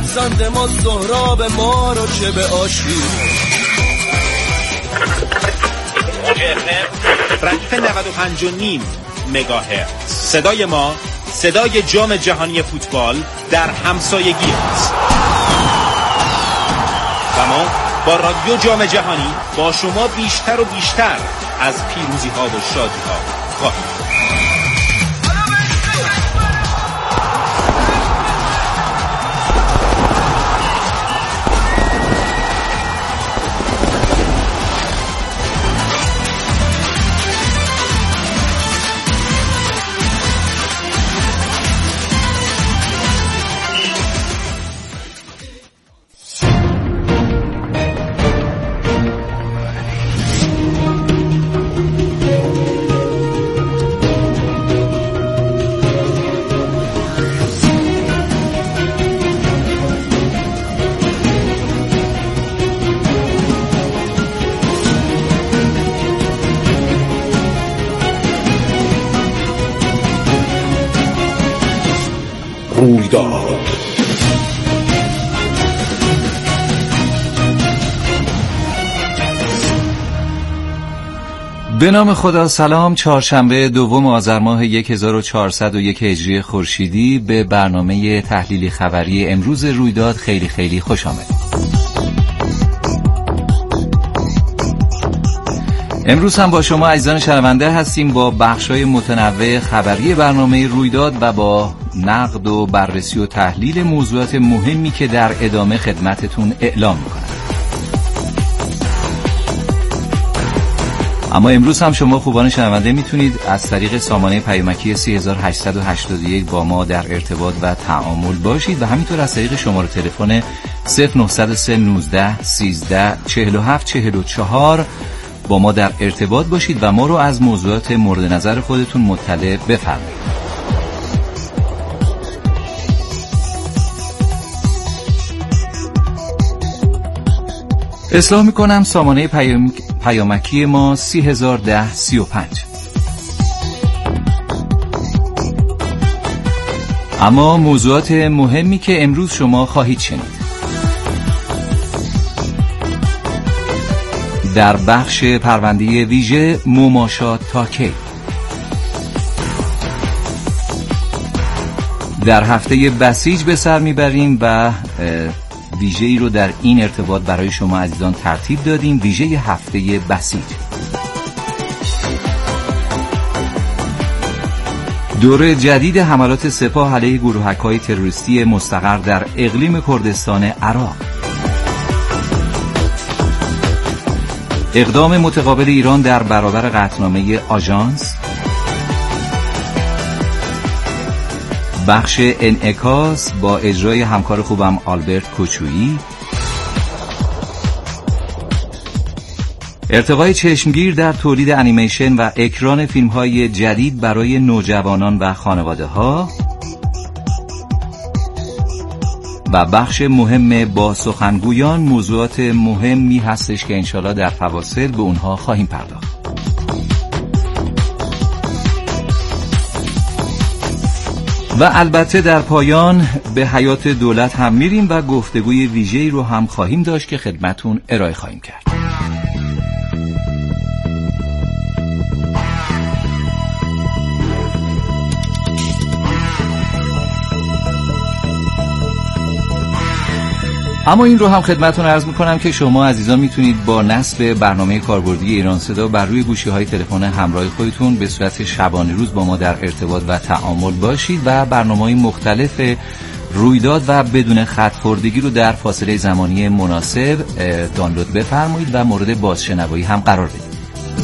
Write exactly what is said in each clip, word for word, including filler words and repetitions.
فرزند ما سهراب ما رو چه به آشتی. ردیف نود و پنج و نیم مگاهرتز. صدای ما صدای جام جهانی فوتبال در همسایگی است و ما با رادیو جام جهانی با شما بیشتر و بیشتر از پیروزی ها و شادی ها خواهیم. رویداد. به نام خدا. سلام. چهارشنبه دوم آذر ماه هزار و چهارصد و یک هجری خورشیدی به برنامه تحلیلی خبری امروز رویداد خیلی خیلی خوش آمد. امروز هم با شما عزیزان شنونده هستیم با بخش‌های متنوع خبری برنامه رویداد و با نقد و بررسی و تحلیل موضوعات مهمی که در ادامه خدمتتون اعلام می‌کنم. اما امروز هم شما خوبان شنونده میتونید از طریق سامانه پیامکی سه هزار و هشتصد و هشتاد و یک با ما در ارتباط و تعامل باشید و همینطور از طریق شماره تلفن صفر نه صفر سه نوزده سیزده چهل و هفت چهل و چهار با ما در ارتباط باشید و ما رو از موضوعات مورد نظر خودتون مطلع بفرمایید. اصلاح میکنم سامانه پیام... پیامکی ما سی هزار و ده سی و پنج. اما موضوعات مهمی که امروز شما خواهید شنید: در بخش پرونده ویژه مماشات تا کی؟ در هفته بسیج به سر میبریم و ویژه‌ای رو در این ارتباط برای شما عزیزان ترتیب دادیم، ویژه هفته بسیج. دوره جدید حملات سپاه علیه گروهک‌های تروریستی مستقر در اقلیم کردستان عراق. اقدام متقابل ایران در برابر قطعنامه آژانس. بخش انعکاس با اجرای همکار خوبم آلبرت کوچویی. ارتقای چشمگیر در تولید انیمیشن و اکران فیلم‌های جدید برای نوجوانان و خانواده‌ها. و بخش مهم با سخنگویان موضوعات مهمی هستش که انشالله در فواصل به اونها خواهیم پرداخت. و البته در پایان به حیات دولت هم میریم و گفتگوی ویژه‌ای رو هم خواهیم داشت که خدمتون ارائه خواهیم کرد. اما این رو هم خدمتتون عرض میکنم که شما عزیزان میتونید با نصب برنامه کاربردی ایران صدا بر روی گوشی‌های تلفن همراه خودتون به صورت شبانه روز با ما در ارتباط و تعامل باشید و برنامه‌های مختلف رویداد و بدون خط خوردگی رو در فاصله زمانی مناسب دانلود بفرمایید و مورد بازشنوایی هم قرار بدید.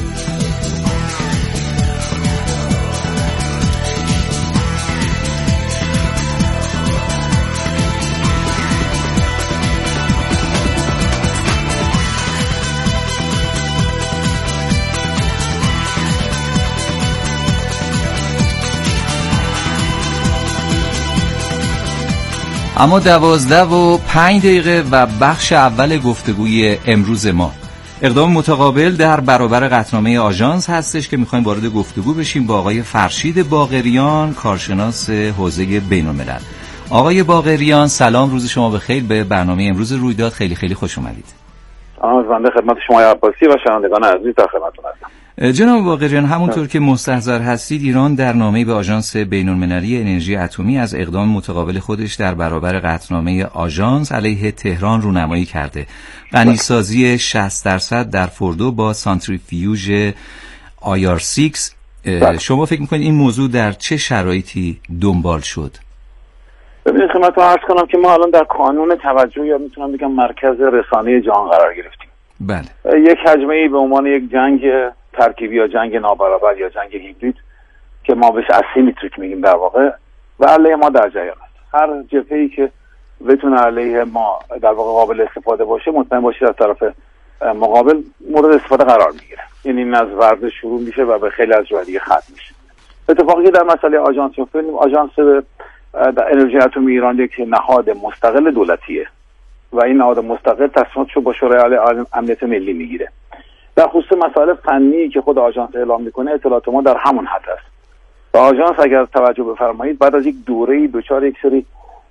اما دوازده و پنج دقیقه و بخش اول گفتگوی امروز ما اقدام متقابل در برابر قطعنامه آژانس هستش که میخوایم وارد گفتگو بشیم با آقای فرشید باقریان، کارشناس حوزه بین‌الملل. آقای باقریان سلام، روز شما بخیر. به برنامه امروز رویداد خیلی خیلی خوش اومدید. بنده خدمت شما عباسی و شنوندگان عزیز در خدمتتون هستم. جناب باقریان، همونطور که مستحضر هستید ایران در نامه‌ای به آژانس بین‌المللی انرژی اتمی از اقدام متقابل خودش در برابر قطعنامه آژانس علیه تهران رونمایی کرده. غنیسازی شصت درصد در فوردو با سانتریفیوژ آی آر شش. شما فکر می‌کنید این موضوع در چه شرایطی دنبال شد؟ ببینید خدمتتون عرض کنم که ما الان در کانون توجه یا میتونم بگم مرکز رسانه جهان قرار گرفتیم. بله. یک حجمه‌ای به عنوان یک جنگ ترکیبی یا جنگ نابرابر یا جنگ هیبرید که ما بهش اسیمتریک میگیم در واقع و علیه ما در جریان است. هر جبهه‌ای که بتونه علیه ما در واقع قابل استفاده باشه مطمئن باشید از طرف مقابل مورد استفاده قرار میگیره. یعنی این از ورزش شروع میشه و به خیلی از جاهای دیگه ختم میشه. اتفاقی که در مسئله آژانس افتاد، آژانس در انرژی اتمی ایران یک نهاد مستقل دولتیه و این نهاد مستقل تصمیماتشو با شورای امنیت ملی میگیره. در خصوص مسائل فنی که خود آژانس اعلام میکنه اطلاعات ما در همون حد است. و آژانس اگر توجه بفرمایید بعد از یک دوره‌ای دچار یک سری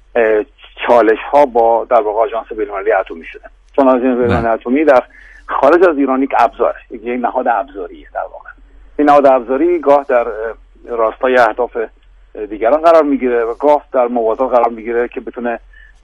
چالش ها با در واقع آژانس بین‌المللی اتمی شده. چون آژانس بین‌المللی اتمی در خارج از ایران یک ابزاره، یک نهاد ابزاریه در واقع. این نهاد ابزاری گاه در راستای اهداف دیگران قرار میگیره و گاه در موازات قرار میگیره که بتونه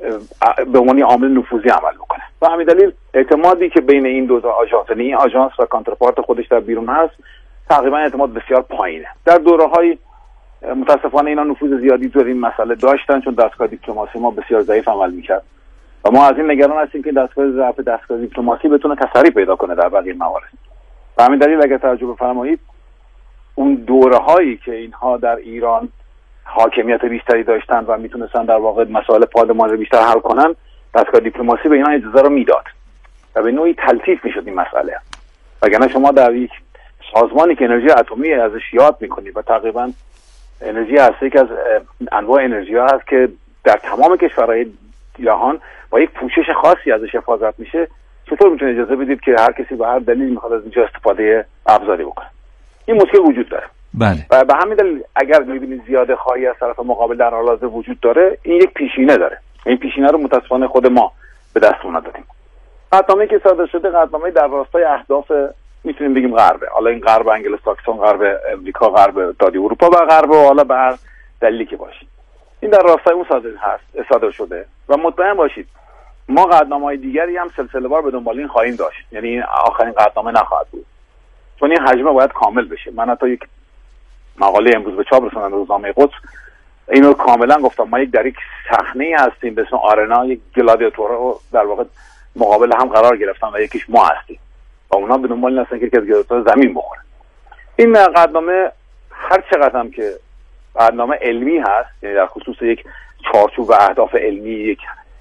به عنوان عامل نفوذی عمل بکنه. و همین دلیل اعتمادی که بین این دو تا آژانس، این آژانس و کانترپارت خودش در بیرون هست، تقریبا اعتماد بسیار پایینه. در دوره‌های متاسفانه اینا نفوذ زیادی تو این مسئله داشتن چون دستگاه دیپلماسی ما بسیار ضعیف عمل میکرد و ما از این نگران هستیم که دستگاه ضعف دستگاه دیپلماسی بتونه تسری پیدا کنه در بقیه موارد. و همین دلیل اگر توجه بفرمایید اون دوره‌هایی که اینها در ایران حاکمیت بیشتری داشتن و میتونستن در واقع مسائل پادمان رو بیشتر حل کنن، دستگاه دیپلماسی به اینا اجازه رو میداد و به نوعی تلطیف میشد این مسئله. وگرنه شما در یک سازمانی که انرژی اتمی ازش یاد میکنید و تقریبا انرژی هسته که از انواع انرژی ها هست که در تمام کشورهای جهان با یک پوشش خاصی ازش حفاظت میشه، چطور میتونید اجازه بدید که هر کسی به هر دلیل میخواد از اینجا استفاده ابزاری بکنه؟ این مشکل وجود داره. بله. و به همین دلیل اگر می‌بینید زیاده خواهی از طرف مقابل در حال حاضر وجود داره، این یک پیشینه داره. این پیشینه رو متأسفانه خود ما به دستمون ندادیم. قطعنامه‌ای که صادر شده قطعنامه‌ای در راستای اهداف میتونیم بگیم غربه. حالا این غرب انگلوساکسون، غرب امریکا، غرب اتحادیه اروپا و غرب و حالا به هر دلیلی که باشید. این در راستای اون صادر هست، صادر شده و مطمئن باشید ما قطعنامه‌های دیگری هم سلسله‌وار به دنبال این خواهیم داشت. یعنی این آخرین قطعنامه نخواهد بود. چون این حجم باید کامل بشه. من حتی یک مقاله امروز به چاپ رسوندم روزنامه قدس اینو کاملا گفتم. ما یک در یک صحنه هستیم به اسم آرنا، یک گلادیاتور رو در واقع مقابل هم قرار گرفتن و یکیش ما هستیم و اونا به دنبال این هستن که یکی از گلادیاتورها زمین بخوره. این قطعنامه هر چقدر هم که قطعنامه علمی هست، یعنی در خصوص یک چارچوب و اهداف علمی یک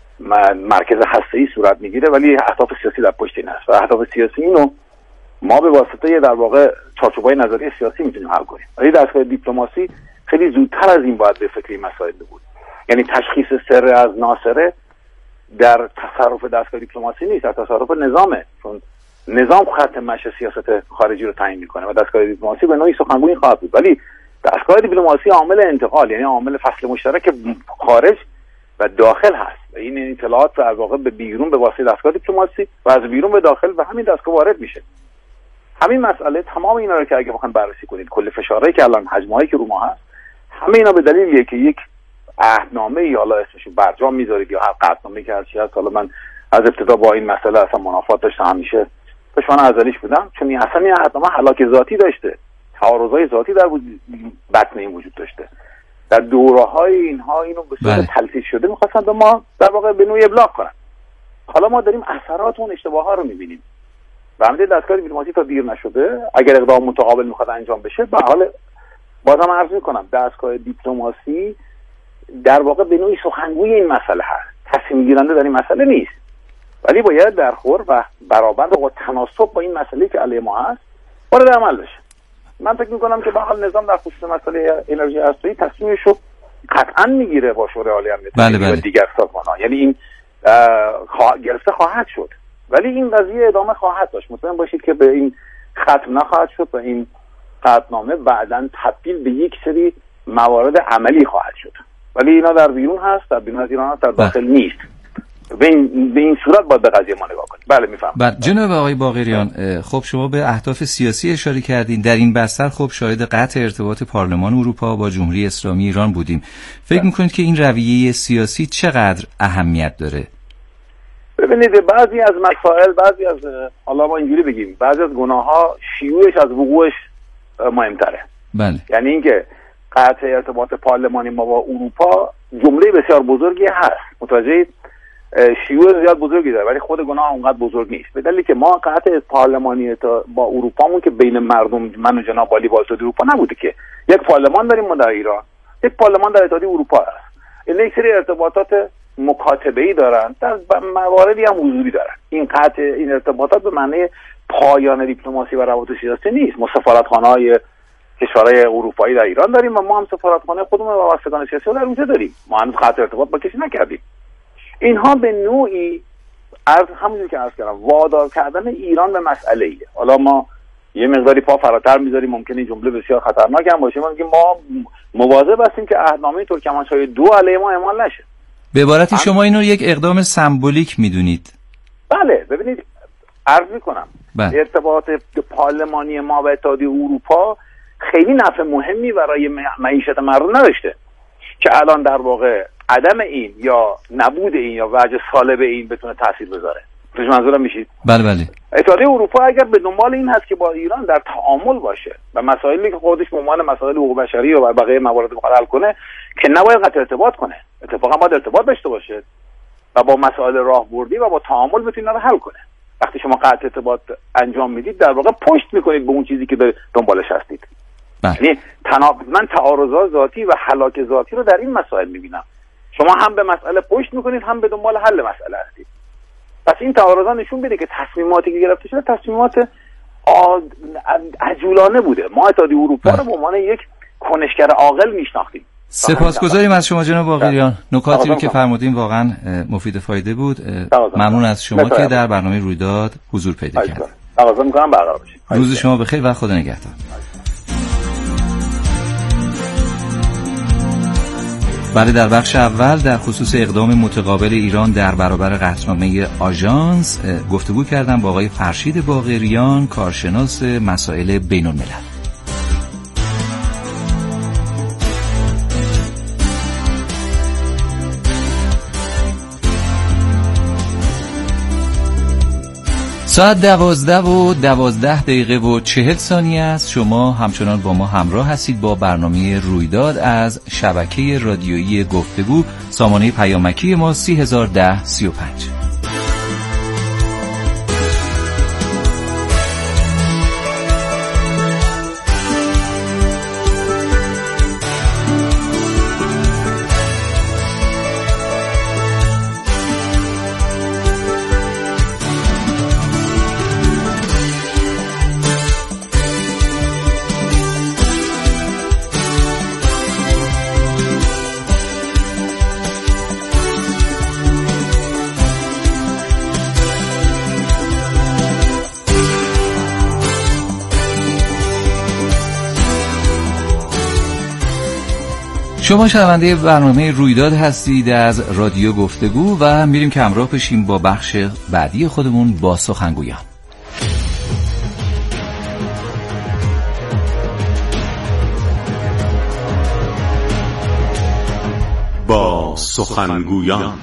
مرکز هسته‌ای صورت میگیره، ولی اهداف سیاسی در پشت این هست و اهداف سیاسی اینو ما به واسطه در واقع چارچوب‌های نظری سیاسی میتونیم حل کنیم. ولی دستگاه دیپلماسی خیلی زودتر از این باید به فکر این مسائل بود. یعنی تشخیص سر از ناسره در تصرف دستگاه دیپلماسی نیست، در تصرف نظامه. چون نظام خط مشی سیاست خارجی رو تعیین میکنه و دستگاه دیپلماسی به نوعی سخنگوی خواهد بود. ولی دستگاه دیپلماسی عامل انتقال، یعنی عامل فصل مشترک خارج و داخل هست. این اطلاعات در واقع به بیرون به واسطه دستگاه دیپلماسی و از بیرون به داخل و همین دستگاه وارد میشه. همین مسئله تمام اینا رو که اگه بخواید بررسی کنید، کل فشارهایی که الان حجمایی که رو ما هست، همه اینا به دلیلیه که یک عهدنامه یا حالا اسمش برجام میذارید یا هر قطعنامه‌ای که هر چی هست. حالا من از ابتدا با این مسئله اصلا منافات داشتم، همیشه دشمن ازلیش بودم، چون این اصلا این عهدنامه هلاک ذاتی داشته، تعارضای ذاتی در بطن این وجود داشته. در دوره‌های اینها اینو به صورت تلفیق شده می‌خواستن به ما در واقع به نوعی ابلاغ کنن. حالا ما داریم اثرات اون اشتباه‌ها رو می‌بینیم. و همین دستگاه دیپلماسی تا دیر نشده اگر اقدام متقابل میخواد انجام بشه، به حال بازم عرض میکنم دستگاه دیپلماسی در واقع به نوعی سخنگوی این مسئله هست، تصمیم گیرنده در این مسئله نیست، ولی باید در خور و برابر و تناسب با این مسئله که علیه ما هست وارد عمل بشه. من فکر میکنم که به حال نظام در خصوص مسئله انرژی هسته‌ای تصمیمش رو قطعا میگیره با شورای عالی امنیت ملی و دیگر سازمان‌ها. یعنی این خواه... گرفته خواهد شد، ولی این قضیه ادامه خواهد داشت. مطمئن باشید که به این ختم نخواهد شد و این قطعنامه بعداً تبدیل به یک سری موارد عملی خواهد شد ولی اینا در بیرون هست، در بیرون از ایران هست، در داخل نیست. به این, به این صورت باید به قضیه ما نگاه کنیم. بله میفهمم. بله جناب آقای باقریان، خب شما به اهداف سیاسی اشاره کردین. در این بستر خب شاهد قطع ارتباط پارلمان اروپا با جمهوری اسلامی ایران بودیم. فکر بله. میکنید که این رویه سیاسی چقدر اهمیت داره؟ ببینید بعضی از مسائل، بعضی از حالا ما اینجوری بگیم، بعضی از گناه‌ها شیوعش از وقوعش مهمتره. بله. یعنی اینکه قطع ارتباط پارلمانی ما با اروپا جمله بسیار بزرگی هست. متوجه شیوع زیاد بزرگی داره ولی خود گناه اونقدر بزرگ نیست. به دلیلی که ما قطع پارلمانی با اروپامون که بین مردم من و جناب عالی با اتحادیه اروپا نبوده که یک پارلمان داریم ما در ایران، یک پارلمان در اتحادیه اروپا هست. این یک سری ارتباطات مکاتبه‌ای دارن، در مواردی هم حضوری دارن. این قطع این ارتباطات به معنی پایان دیپلماسی و روابط سیاسی نیست. ما سفارتخانه‌های کشورهای اروپایی در ایران داریم و ما هم سفارتخانه خودمون و وابستگان سیاسی در اونجا داریم. ما هنوز قطع ارتباط با کسی نکردیم. اینها به نوعی از همونجوری که عرض کردم وادار کردن ایران به مسئله ایه. حالا ما یه مقداری پا فراتر میذاریم، ممکنه این جمله بسیار خطرناک هم باشه، ما میگیم ما مواظب هستیم که عهدنامه ترکمنچای دو علیه ما اعمال نشه. به عبارتی شما اینو یک اقدام سمبولیک میدونید؟ بله ببینید عرض میکنم بله. ارتباط پارلمانی ما با اتحادیه اروپا خیلی نفع مهمی برای معیشت مردم نداشته که الان در واقع عدم این یا نبود این یا وجه سالب این بتونه تاثیر بذاره. توش منظورم میشید؟ بله بله. اتحادیه اروپا اگر به دنبال این هست که با ایران در تعامل باشه و مسائلی که خودش به عنوان مسائل حقوق بشری و بقیه موارد بخواد حل کنه که نباید قطع ارتباط کنه. اتفاقا باید ارتباط داشته باشه و با مسائل راهبردی و با تعامل بتونه رو حل کنه. وقتی شما قطع ارتباط انجام میدید در واقع پشت میکنید به اون چیزی که دنبالش هستید. یعنی تناقض من تعارضات ذاتی و هلاک ذاتی رو در این مسائل میبینم. شما هم به مسئله پشت میکنید هم به دنبال حل مسئله هستید. پس این تعارضات نشون میده که تصمیماتی که گرفته شده تصمیمات عجولانه بوده. ما اتحادیه اروپا رو به عنوان یک کنشگر عاقل میشناختیم. سپاسگزاریم از شما جناب باقریان. نکاتی رو که فرمودین واقعا مفید فایده بود. ممنون از شما که در برنامه رویداد حضور پیدا کردید. تقاضا می‌کنم برقرار باشید. روز شما بخیر و خدا نگهدار. بله در بخش اول در خصوص اقدام متقابل ایران در برابر قطعنامه آژانس گفتگو کردم با آقای فرشید باقریان، کارشناس مسائل بین الملل. ساعت دوازده و دوازده دقیقه و چهل ثانیه است. شما همچنان با ما همراه هستید با برنامه رویداد از شبکه رادیویی گفتگو، سامانه پیامکی ما سی هزار و ده سی و پنج. شما شنونده برنامه رویداد هستید از رادیو گفتگو و میریم که همراه بشیم با بخش بعدی خودمون با سخنگویان. با سخنگویان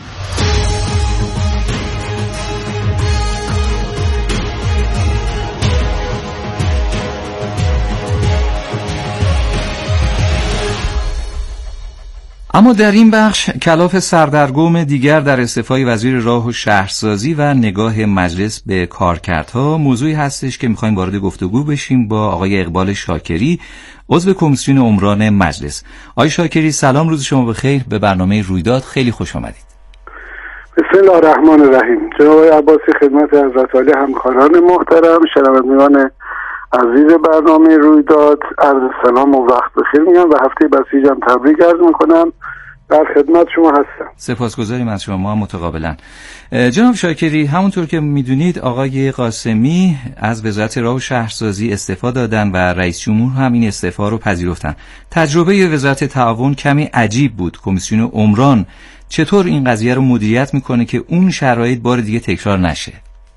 اما در این بخش کلاف سردرگم دیگر در استعفای وزیر راه و شهرسازی و نگاه مجلس به کارکردها موضوعی هستش که می‌خوایم وارد گفتگو بشیم با آقای اقبال شاکری، عضو کمیسیون عمران مجلس. آقای شاکری سلام، روز شما بخیر. به برنامه رویداد خیلی خوش آمدید. بسم الله الرحمن الرحیم. جناب عباسی، خدمت حضرت عالی، همکاران محترم، شنوندگان عزیز برنامه رویداد، عرض سلام و وقت بخیر میگم و هفته بسیج هم تبریک عرض میکنم در خدمت شما هستم. سپاسگزاریم از شما، ما هم متقابلا. جناب شاکری، همونطور که میدونید آقای قاسمی از وزارت راه و شهرسازی استعفا دادن و رئیس جمهور هم این استعفا رو پذیرفتن. تجربه وزارت تعاون کمی عجیب بود. کمیسیون عمران چطور این قضیه رو مدیریت میکنه که اون شرایط بار دیگه تکرار نشه؟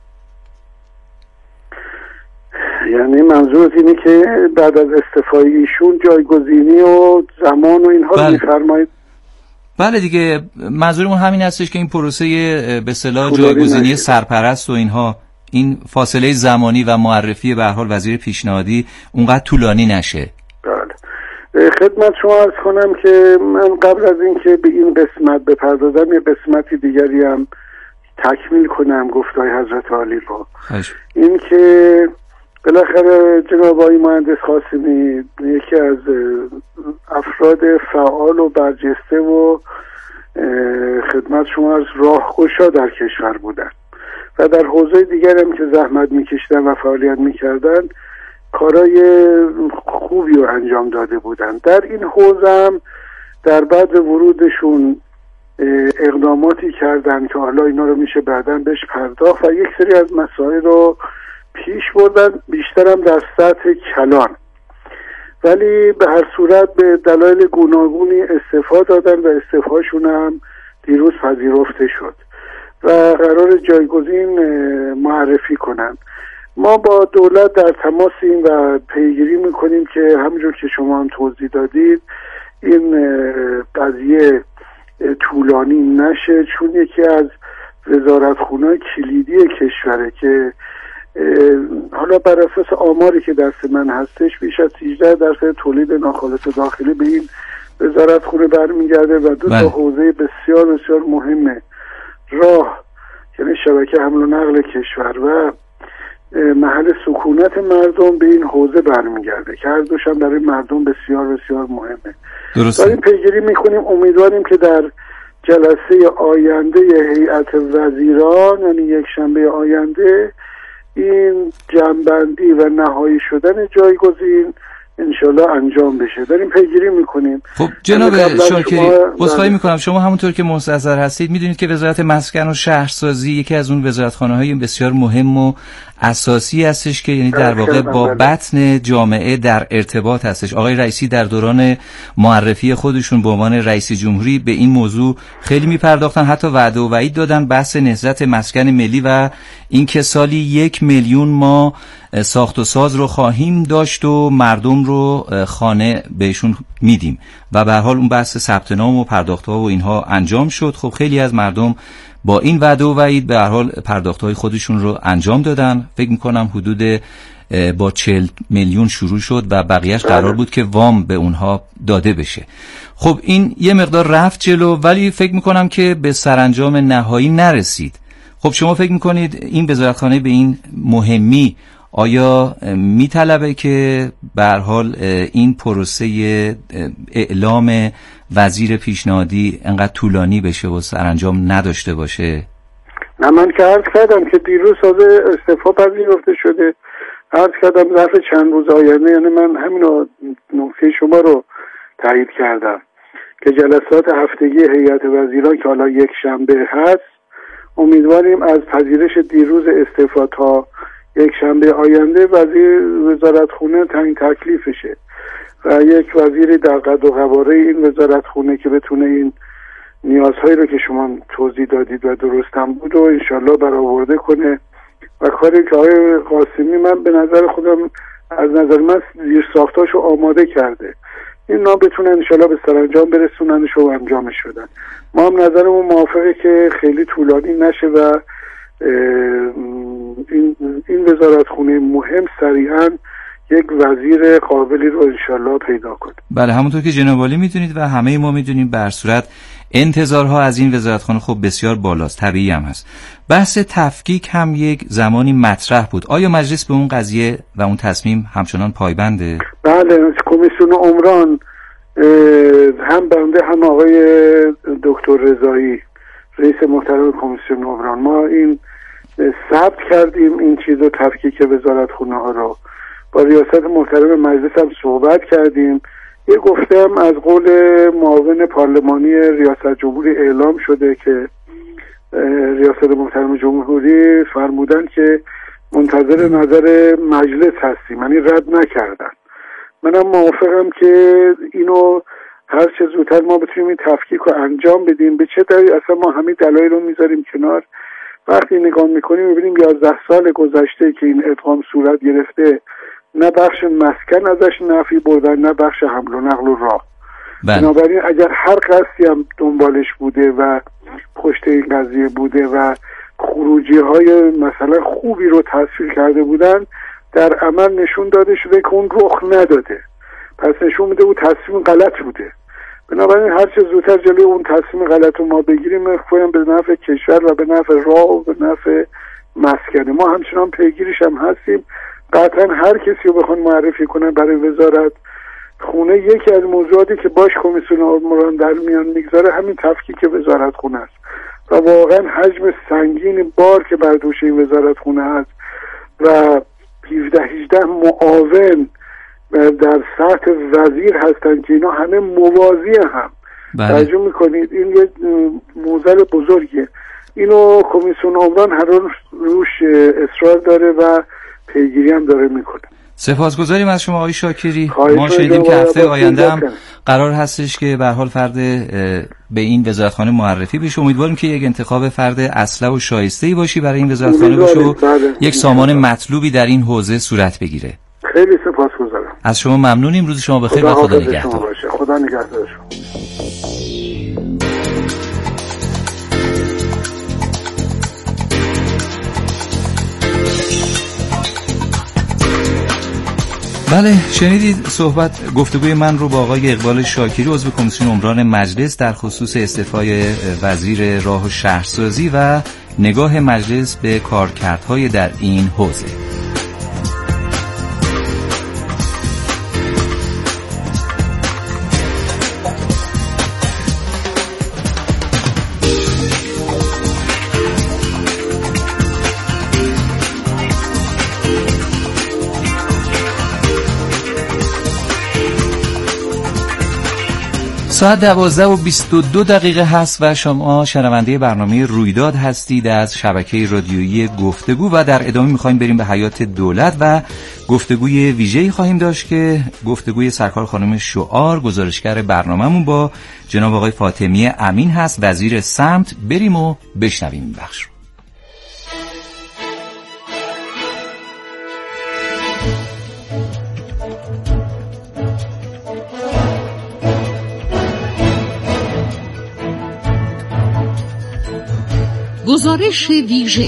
یعنی منظورت اینه که بعد از استعفای ایشون جایگزینی و زمان و اینها رو میفرمایید؟ بله دیگه، منظورمون همین هستش که این پروسه به اصطلاح جایگزینی سرپرست و اینها، این فاصله زمانی و معرفی به هر حال وزیر پیشنهادی اونقدر طولانی نشه. بله، خدمت شما عرض کنم که من قبل از اینکه به این قسمت بپردازم یه قسمتی دیگری هم تکمیل کنم گفتای حضرت عالی رو. این که بالاخره جناب آقای مهندس قاسمی یکی از افراد فعال و برجسته و خدمت شما از راهگشا در کشور بودن و در حوزه دیگر هم که زحمت میکشیدن و فعالیت میکردن کارهای خوبی رو انجام داده بودن. در این حوزه هم در بعد ورودشون اقداماتی کردن که حالا اینا رو میشه بعداً بهش پرداخت و یک سری از مسائل رو پیش بردن، بیشترم در سطح کلان، ولی به هر صورت به دلایل گوناگونی استعفا دادن و استعفاشون هم دیروز پذیرفته شد و قرار جایگزین معرفی کنن. ما با دولت در تماسیم و پیگیری میکنیم که همونجور که شما هم توضیح دادید این قضیه طولانی نشه، چون یکی از وزارتخونه‌های کلیدی کشوره که حالا بر اساس آماری که دست من هستش بیش از هجده درصد تولید ناخالص داخلی به این وزارتخونه برمیگرده و دو تا حوزه بسیار بسیار مهمه، راه یعنی شبکه حمل و نقل کشور و محل سکونت مردم به این حوزه برمیگرده که هر دوش هم برای مردم بسیار بسیار مهمه. درسته. داریم پیگیری میکنیم، امیدواریم که در جلسه آینده هیئت وزیران یعنی یک شنبه آینده این جمع‌بندی و نهایی شدن جایگزین انشالله انجام بشه. داریم پیگیری میکنیم. خب جناب شاکری، عذرخواهی میکنم، شما همونطور که مستحضر هستید میدونید که وزارت مسکن و شهرسازی یکی از اون وزارتخانه‌های بسیار مهم و اساسی هستش که یعنی در واقع با بطن جامعه در ارتباط هستش. آقای رئیسی در دوران معرفی خودشون به عنوان رئیس جمهوری به این موضوع خیلی میپرداختن، حتی وعده و وعید دادن بحث نهضت مسکن ملی و اینکه سالی یک میلیون ما ساخت و ساز رو خواهیم داشت و مردم رو خانه بهشون میدیم و به هر حال اون بحث ثبت نام و پرداخت‌ها و اینها انجام شد. خب خیلی از مردم با این وعده و وعید به هر حال پرداخت‌های خودشون رو انجام دادن. فکر می‌کنم حدود با چهل میلیون شروع شد و بقیه‌اش قرار بود که وام به اونها داده بشه. خب این یه مقدار رفت جلو، ولی فکر می‌کنم که به سرانجام نهایی نرسید. خب شما فکر می‌کنید این وزارتخانه به این مهمی آیا میطلبه که به هر حال این پروسه اعلام وزیر پیشنهادی انقدر طولانی بشه و سرانجام نداشته باشه؟ نه، من که عرض کردم که دیروز تازه استعفا پذیرفته شده، عرض کردم ظرف چند روز آینده، یعنی من همین نکته شما رو تایید کردم که جلسات هفتگی هیئت وزیران که حالا یک شنبه هست امیدواریم از پذیرش دیروز استعفا تا یک شنبه آینده وزیر وزارتخونه تعیین تکلیفشه و یک وزیری در قد و قواره این وزارتخونه که بتونه این نیازهایی رو که شما توضیح دادید و درستم بود و انشالله برآورده کنه و کاری که آقای قاسمی من به نظر خودم از نظر من زیر ساختاشو آماده کرده، این نا بتونه انشالله به سرانجام برسوننش و انجامش بدن. ما هم نظرمون موافقه که خیلی طولانی نشه و این این وزارتخونه مهم سریعا یک وزیر قابلی رو انشالله پیدا کنه. بله، همونطور که جناب عالی میدونید و همه ما میدونیم به هر صورت انتظارها از این وزارتخانه خب بسیار بالاست، طبیعی هم هست. بحث تفکیک هم یک زمانی مطرح بود. آیا مجلس به اون قضیه و اون تصمیم همچنان پایبنده؟ بله، کمیسیون عمران هم بنده هم آقای دکتر رضایی رئیس محترم کمیسیون عمران ما این ثبت کردیم این چیزو، تفکیک وزارتخونه ها رو با ریاست محترم مجلس هم صحبت کردیم یه گفتم از قول معاون پارلمانی ریاست جمهوری اعلام شده که ریاست محترم جمهوری فرمودن که منتظر نظر مجلس هستیم، یعنی رد نکردن. منم موافقم که اینو هر چه زودتر ما بتونیم این تفکیک رو انجام بدیم. به چه دلیل؟ اصلا ما همین دلایل رو میذاریم کنار. وقتی نگاه میکنیم میبینیم یازده سال گذشته که این ادغام صورت گرفته، نه بخش مسکن ازش نفی بردن، نه بخش حمل و نقل و راه. بنابراین اگر هر قصدی هم دنبالش بوده و پشت این قضیه بوده و خروجی های مثلا خوبی رو تصویر کرده بودن، در عمل نشون داده شده که اون رخ نداده. پس نشون میده اون تصمیم غلط بوده. بنابراین هر چه زودتر جلوی اون تصمیم غلط رو ما بگیریم، خواهیم به نفع کشور و به نفع راه و به نفع مسکن. ما همچنان پیگیرش هم هستیم. قطعا هر کسی رو بخوان معرفی کنن برای وزارت خونه، یکی از موضوعاتی که باش کمیسیون عمران در میان میگذاره همین تفکیک وزارت خونه است و واقعا حجم سنگین بار که بر دوش این وزارت خونه هست و هفده هجده معاون در سطح وزیر هستن که اینا همه موازی هم. توجه میکنید این یه موزل بزرگیه. اینو کمیسیون عمران هر روش اصرار داره و پیگیری هم داره میکنه. سپاسگزاریم از شما آقای شاکری. ما شنیدیم که هفته آینده هم قرار هستش که به هر حال فرد به این وزارتخانه معرفی بشه. امیدواریم که یک انتخاب فرد اصلا و شایسته‌ای باشی برای این وزارتخانه باشه و یک سامان مطلوبی در این حوزه صورت بگیره. خیلی سپاسگزارم. از شما ممنونیم. روز شما بخیر و خدا نگهدار. خدا نگهدار شما. بله، شنیدید صحبت گفتگوی من رو با آقای اقبال شاکری عضو کمیسیون عمران مجلس در خصوص استعفای وزیر راه و شهرسازی و نگاه مجلس به کارکردهای در این حوزه. ساعت دوازده و بیست و دو دقیقه هست و شما شنونده برنامه رویداد هستید از شبکه رادیویی گفتگو و در ادامه میخوایم بریم به حیات دولت و گفتگوی ویژه‌ای خواهیم داشت که گفتگوی سرکار خانم شعار، گزارشگر برنامه‌مون با جناب آقای فاطمی امین هست، وزیر سمت. بریم و بشنویم این بخش رو. گزارش ویژه.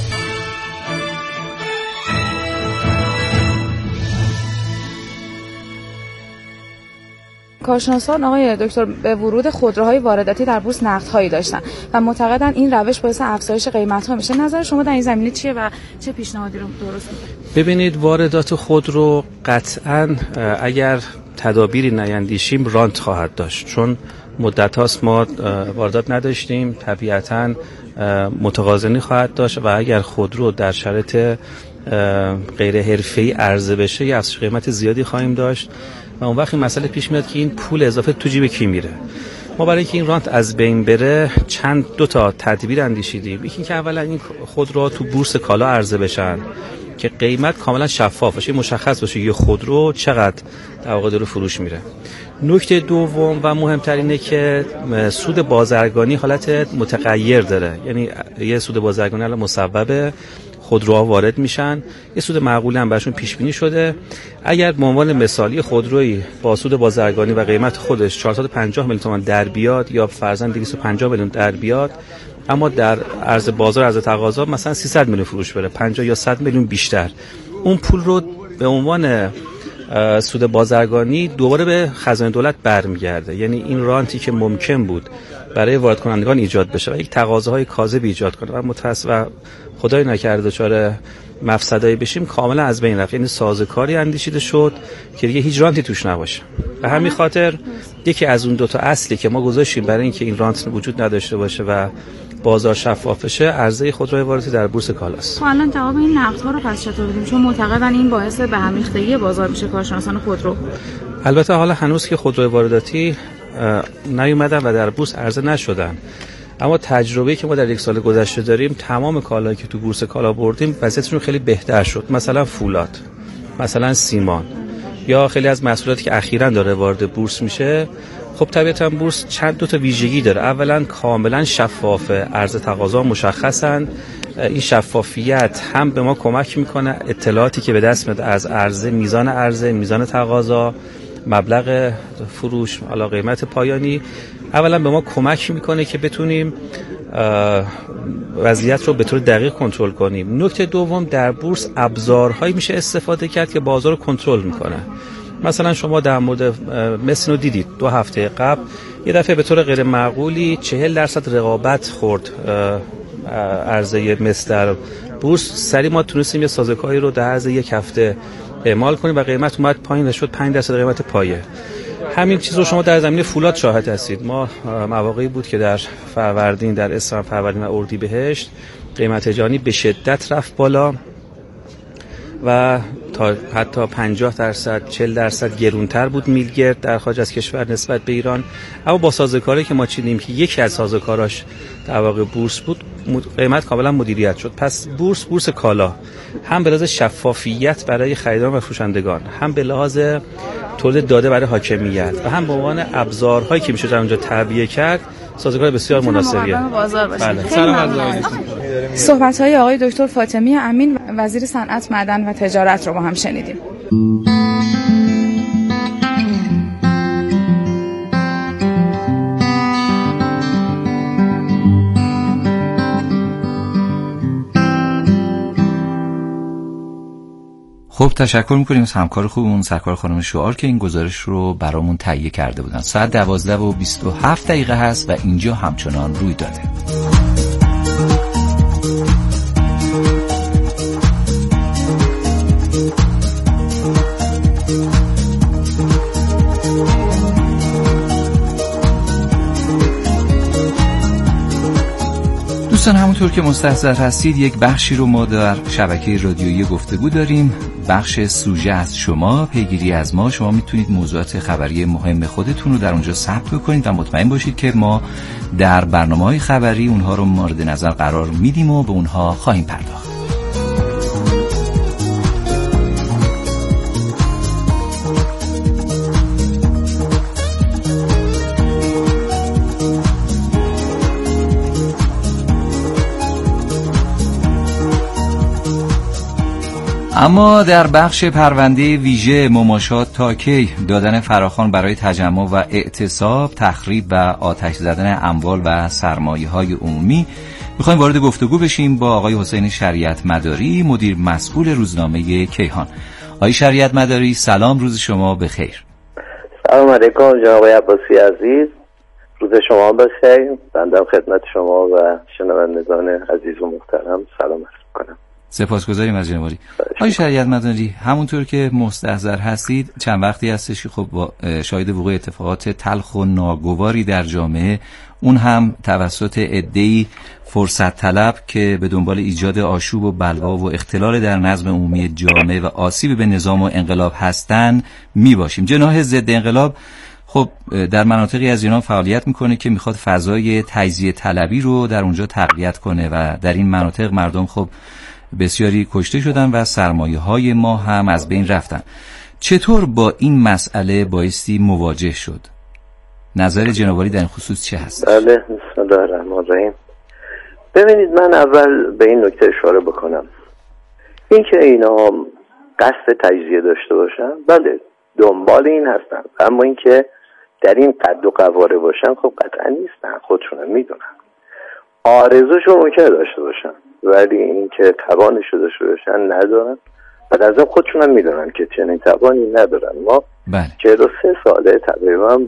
کارشناسان آقای دکتر به ورود خودروهای وارداتی در بورس نقدهایی داشتن و معتقدن این روش باعث افزایش قیمت‌ها میشه. نظر شما در این زمینه چیه و چه پیشنهادی رو درست می‌کنید؟ ببینید، واردات خودرو قطعاً اگر تدابیری نیندیشیم رانت خواهد داشت، چون مدت هاست ما واردات نداشتیم، طبیعتاً متقاضنی خواهد داشت و اگر خودرو در شرایط غیر حرفه‌ای عرضه بشه یه افزایش قیمت زیادی خواهیم داشت و اون وقت این مسئله پیش میاد که این پول اضافه تو جیب کی میره. ما برای اینکه این رانت از بین بره چند دو تا تدبیر اندیشیدیم. یکی اینکه اولا این خودروها تو بورس کالا عرضه بشن که قیمت کاملا شفاف باشه، مشخص باشه یه خودرو چقدر در واقع داره فروش میره. نکته دوم و مهمترینه که سود بازرگانی حالت متغیر داره، یعنی یه سود بازرگانی الان مصوبه، خودروها وارد میشن، یه سود معقولی هم براشون پیش بینی شده. اگر به عنوان مثالی خودرویی با سود بازرگانی و قیمت خودش چهارصد و پنجاه میلیون تومان در بیاد یا فرضاً دویست و پنجاه میلیون در بیاد، اما در عرض بازار عرض تقاضا مثلا سیصد میلیون فروش بره، پنجاه یا صد میلیون بیشتر، اون پول رو به عنوان سود بازرگانی دوباره به خزانه دولت برمیگرده. یعنی این رانتی که ممکن بود برای وارد کنندگان ایجاد بشه و یک تقاضاهای کاذب ایجاد کنه و متأسف و خدای نکرده دچار مفسدایی بشیم، کاملا از بین رفت. یعنی سازوکاری اندیشیده شد که دیگه هیچ رانتی توش نباشه. به همین خاطر یکی از اون دو تا اصلی که ما گذاشتیم برای اینکه این رانت وجود نداشته باشه و بازار شفاف بشه، عرضه خودروی وارداتی در بورس کالاست. خب الان جواب این نقدها رو پس چطور بدیم؟ چون معتقدن این باعث به هم ریختگی بازار میشه کارشناسان خودرو. البته حالا هنوز که خودروی وارداتی نیومدن و در بورس عرضه نشدن، اما تجربه‌ای که ما در یک سال گذشته داریم، تمام کالایی که تو بورس کالا بردیم وضعیتشون خیلی بهتر شد. مثلا فولاد، مثلا سیمان، یا خیلی از محصولاتی که اخیراً داره وارد بورس میشه. خب طبیعتاً بورس چند دو تا ویژگی داره. اولاً کاملاً شفافه، عرضه تقاضا مشخصن. این شفافیت هم به ما کمک میکنه اطلاعاتی که به دست میاد از عرضه، میزان عرضه، میزان تقاضا، مبلغ فروش، حالا قیمت پایانی، اولا به ما کمک میکنه که بتونیم وضعیت رو به طور دقیق کنترل کنیم. نکته دوم، در بورس ابزارهایی میشه استفاده کرد که بازار رو کنترل میکنه. مثلا شما در مورد مس رو دیدید دو هفته قبل یه دفعه به طور غیر معقولی چهل درصد رقابت خورد عرضه مس در بورس. سریع ما تونستیم یه سازوکاری رو در عرض یک هفته اعمال کنیم و قیمت اومد پایین، شد پنج درصد قیمت پایه. همین چیز رو شما در زمینه فولاد شاهد هستید. ما مواقعی بود که در فروردین، در اسفند، فروردین و اردیبهشت قیمت جهانی به شدت رفت بالا و تا حتی پنجاه درصد چهل درصد گرونتر بود میلگرد در خارج از کشور نسبت به ایران. اما با سازوکاری که ما چیدیم که یکی از سازوکاراش در واقع بورس بود، قیمت کاملا مدیریت شد. پس بورس بورس کالا هم به لحاظ شفافیت برای خریداران و فروشندگان، هم به لحاظ تولید داده برای حاکمیت و هم به عنوان ابزارهایی که میشه در اونجا تعبیه کرد، سازوکار بسیار مناسبیه. بله. صحبت‌های آقای دکتر فاطمی امین، وزیر صنعت، معدن و تجارت رو با هم شنیدیم. خب تشکر میکنیم از همکار خوبمون سرکار خانم شعار که این گزارش رو برامون تهیه کرده بودن. ساعت دوازده و بیست و هفت دقیقه هست و اینجا همچنان روی داده. دوستان، همونطور که مستحضر هستید یک بخشی رو ما در شبکه رادیویی گفتگو داریم، بخش سوژه از شما، پیگیری از ما. شما میتونید موضوعات خبری مهم خودتون رو در اونجا ثبت بکنید و مطمئن باشید که ما در برنامه‌های خبری اونها رو مورد نظر قرار میدیم و به اونها خواهیم پرداخت. اما در بخش پرونده ویژه مماشات تا کی، دادن فراخوان برای تجمع و اعتصاب، تخریب و آتش زدن اموال و سرمایه‌های عمومی، میخوایم وارد گفتگو بشیم با آقای حسین شریعت مداری، مدیر مسئول روزنامه کیهان. آقای شریعت مداری، سلام، روز شما بخیر. سلام علیکم جناب آقای عباسی عزیز، روز شما بخیر. بنده خدمت شما و شنوندگان عزیز و محترم سلام عرض می‌کنم. سپاسگزاریم از جناب عالی. آقای شریعت مداری، همونطور که مستحضر هستید چند وقتی هستش که خب شاهد وقوع اتفاقات تلخ و ناگواری در جامعه، اون هم توسط عده‌ای فرصت طلب که به دنبال ایجاد آشوب و بلوا و اختلال در نظم عمومی جامعه و آسیب به نظام و انقلاب هستن میباشیم. جناح ضد انقلاب خب در مناطقی از ایران فعالیت میکنه که میخواد فضای تجزیه طلبی رو در اونجا تقویت کنه و در این مناطق مردم خب بسیاری کشته شدن و سرمایه های ما هم از بین رفتن. چطور با این مسئله بایستی مواجه شد؟ نظر جناب عالی در این خصوص چه هست؟ بله، بسم الله الرحمن الرحیم. ببینید، من اول به این نکته اشاره بکنم، این که اینا قصد تجزیه داشته باشن، بله دنبال این هستن، اما این که در این قد و قواره باشن خب قطعا نیستن، خودشون هم میدونن. آرزوشو ممکنه داشته باشن ولی این که توانشو داشته باشن ندارن و در ضمن خودشون هم میدونن که چنین توانی ندارن. ما چهل و سه ساله تقریبا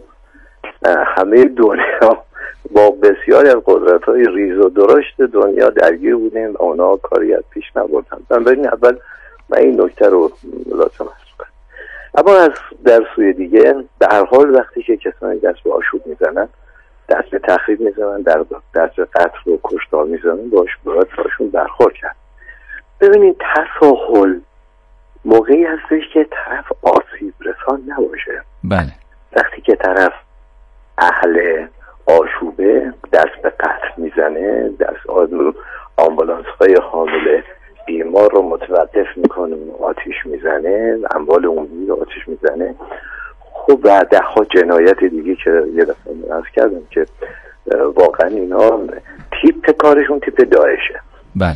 همه دنیا با بسیاری از قدرت‌های ریز و درشت دنیا درگیر بودیم و اونا کاری از پیش نبردن. بنابراین اول من این نکته رو لازم است. اما از در سوی دیگه به هر حال وقتی که کسانی دست به آشوب میزنن، دست به تخریب میزنن، در دست به قتل و کشتار میزنن، باش باید باشون برخورد کرد. ببینید، تساهل موقعی هستش که طرف آسیب رسان نباشه. بله. وقتی که طرف اهل آشوبه، دست به قتل میزنه، دست آمبولانس های حامل بیمار رو متوقف میکنه، آتیش میزنه، اموال عمومی رو آتیش میزنه، خب و ده ها جنایت دیگه که یه دفعه عرض کردم که واقعا اینا تیپ کارشون تیپ داعشه.